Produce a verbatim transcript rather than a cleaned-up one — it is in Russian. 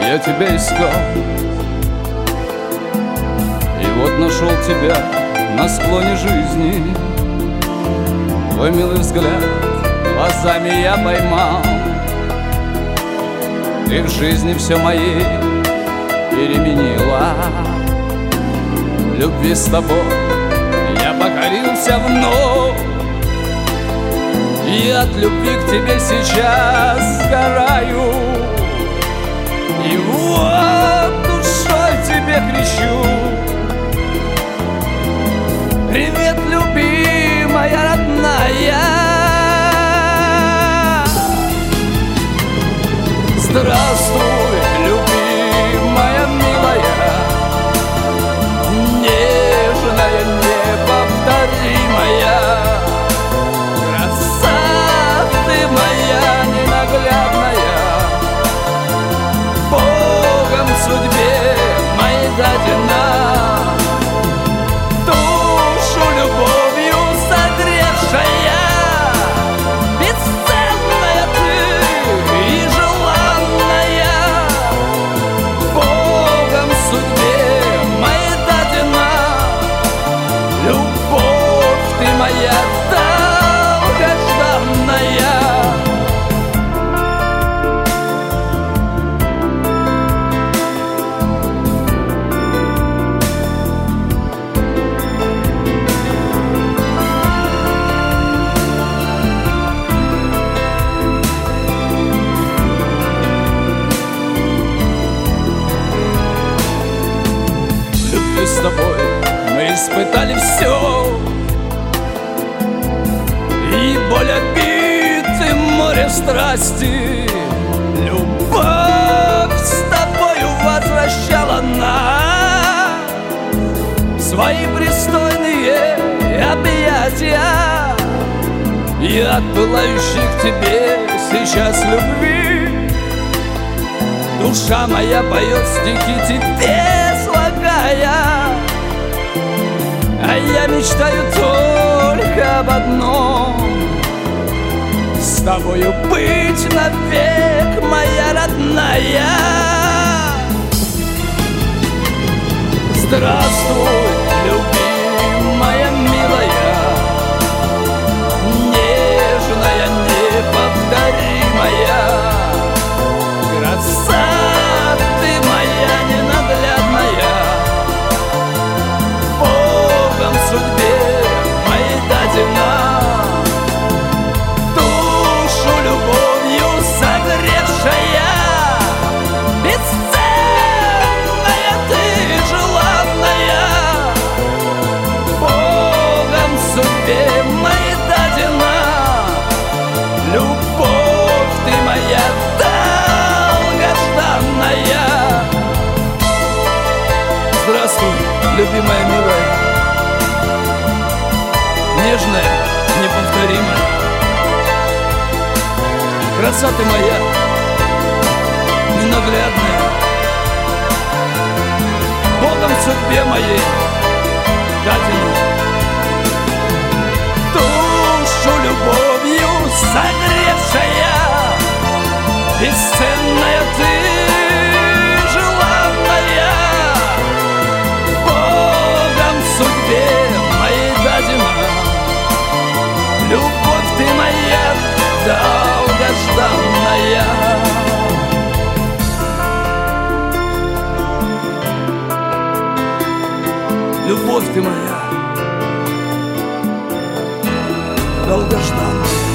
я тебя искал, и вот нашел тебя на склоне жизни. Твой милый взгляд глазами я поймал. Ты в жизни все моей переменила. В любви с тобой я покорился вновь, и от любви к тебе сейчас сгораю. И вот душой тебе кричу: привет, любимая, родная. Здравствуй, любимая, милая, нежная, неповторимая. Краса ты моя ненаглядная, Богом в судьбе моей дадена. Душу любовью согревшая, бесценная ты и желанная, Богом в судьбе моей дадена. Любовь ты моя долгожданная. С тобой мы испытали все, и боль обид, и море страсти. Любовь с тобою возвращала нас в свои пристойные объятия. И от пылающей к тебе сейчас любви душа моя поет стихи тебе слагая. А я мечтаю только об одном: с тобою быть навек, моя родная. Здравствуй, любимая, милая, нежная, неповторимая. Краса ты моя ненаглядная, Богом в судьбе моей дадена. Душу любовью согревшая, бесценная ты желанная, Богом в судьбе моей дадена. Любовь ты моя долгожданная. Здравствуй, любимая, милая, нежная, неповторимая. Краса ты моя ненаглядная, Богом в судьбе моей дадена. Душу любовью согревшая, бесценная ты желанная, Богом в судьбе моей дадена. Любовь ты моя долгожданная. Любовь ты моя долгожданная.